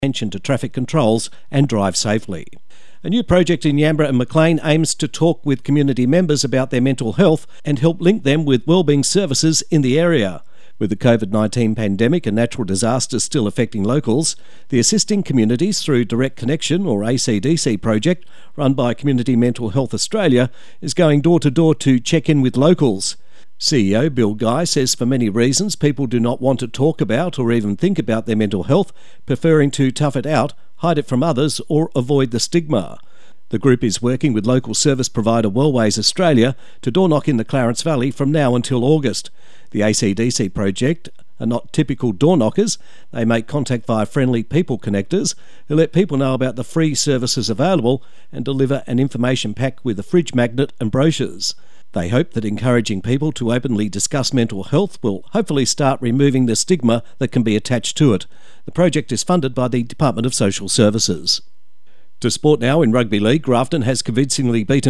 attention to traffic controls and drive safely. A new project in Yambara and Maclean aims to talk with community members about their mental health and help link them with wellbeing services in the area. With the COVID-19 pandemic and natural disasters still affecting locals, the Assisting Communities Through Direct Connection, or ACDC project, run by Community Mental Health Australia, is going door to door to check in with locals. CEO Bill Guy says for many reasons people do not want to talk about or even think about their mental health, preferring to tough it out, hide it from others or avoid the stigma. The group is working with local service provider Wellways Australia to door knock in the Clarence Valley from now until August. The ACDC project are not typical door knockers. They make contact via friendly people connectors who let people know about the free services available and deliver an information pack with a fridge magnet and brochures. They hope that encouraging people to openly discuss mental health will hopefully start removing the stigma that can be attached to it. The project is funded by the Department of Social Services. To sport now in Rugby League, Grafton has convincingly beaten